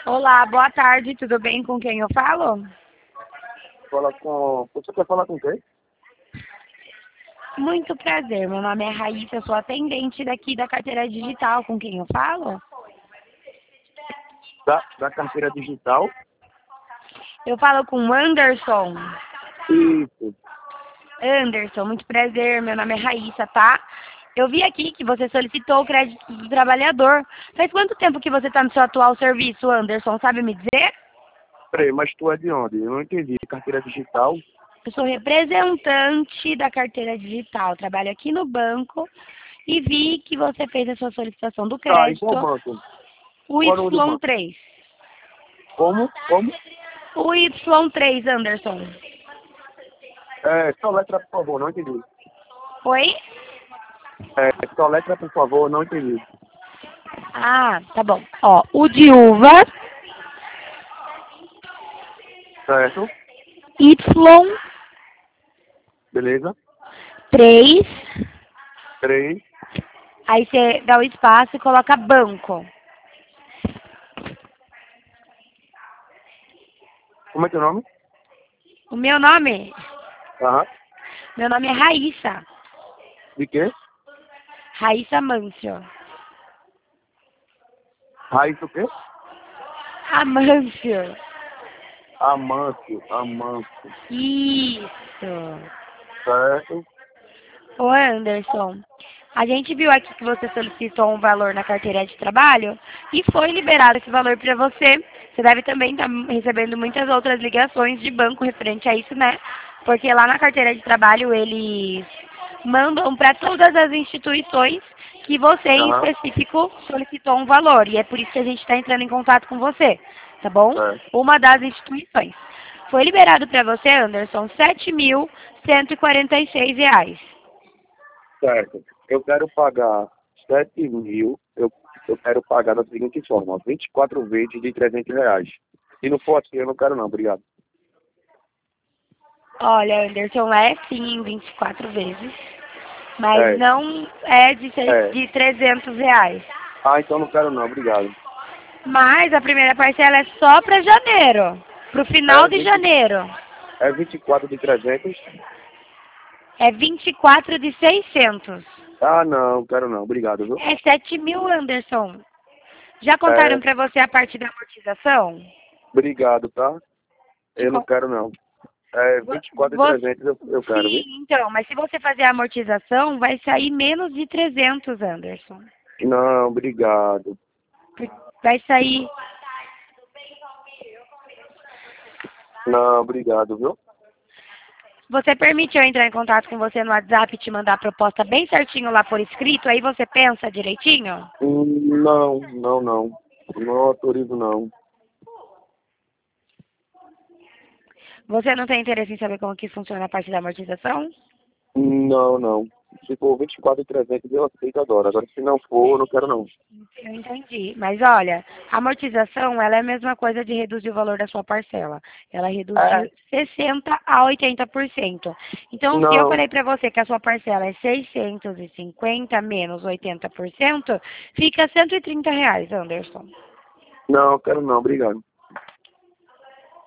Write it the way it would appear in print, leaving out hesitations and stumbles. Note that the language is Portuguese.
Olá, boa tarde, tudo bem? Com quem eu falo? Fala com. Você quer falar com quem? Muito prazer, meu nome é Raíssa, eu sou atendente daqui da carteira digital. Com quem eu falo? Da carteira digital? Eu falo com o Anderson. Isso. Anderson, muito prazer, meu nome é Raíssa, tá? Eu vi aqui que você solicitou o crédito do trabalhador. Faz quanto tempo que você está no seu atual serviço, Anderson? Sabe me dizer? Peraí, mas tu é de onde? Eu não entendi. Carteira digital? Eu sou representante da carteira digital, trabalho aqui no banco e vi que você fez a sua solicitação do Tá, em qual crédito, banco? o Qual é o nome do banco? Y3. Como? Como? O Y3, Anderson. Só letra, por favor, não entendi. Oi? Só letra, por favor, não entendi. Ah, tá bom. Ó, o de uva, Certo? Y3, Beleza? 3. aí você dá o espaço e coloca banco. Como é teu nome? O meu nome? Aham. Meu nome é Raíssa. De quê? Raíssa Mâncio. Raiz o quê? Amâncio. Amâncio. Amâncio. Isso. Certo? Ô Anderson, a gente viu aqui que você solicitou um valor na carteira de trabalho e foi liberado esse valor para você. Você deve também estar recebendo muitas outras ligações de banco referente a isso, né? Porque lá na carteira de trabalho eles mandam para todas as instituições que você, em Aham. específico, solicitou um valor. E é por isso que a gente está entrando em contato com você, tá bom? Certo. Uma das instituições. Foi liberado para você, Anderson, R$ 7.146. Certo. Eu quero pagar 7 mil. Eu quero pagar da seguinte forma: 24 vezes de R$ 300. Se não for assim, eu não quero não. Obrigado. Olha, Anderson, é sim em 24 vezes, mas É, não é é. de R$ 300. Então não quero não. Obrigado. Mas a primeira parcela é só para janeiro, para o final É, de 20, janeiro. é 24 de 300. É 24 de 600. Não, quero não. Obrigado, viu? É 7.000, Anderson. Já contaram É, para você a parte da amortização? obrigado, tá? Te Eu não con- quero não. É vo- 24 de vo- 300 eu quero, Sim, viu? então, mas se você fazer a amortização, vai sair menos de 300, Anderson. Não, obrigado. Vai sair. Não, obrigado, viu? Você permite eu entrar em contato com você no WhatsApp e te mandar a proposta bem certinho lá por escrito? Aí você pensa direitinho? Não, não, não. Não autorizo não. Você não tem interesse em saber como que funciona a parte da amortização? Não, não. Se for 24.300 eu aceito agora. Agora, se não for, eu não quero não. Eu entendi. Mas olha, a amortização, ela é a mesma coisa de reduzir o valor da sua parcela. Ela reduz É, de 60% a 80%. Então, se eu não, falei para você que a sua parcela é 650 menos 80%, fica R$ 130, Anderson. não, quero não, obrigado.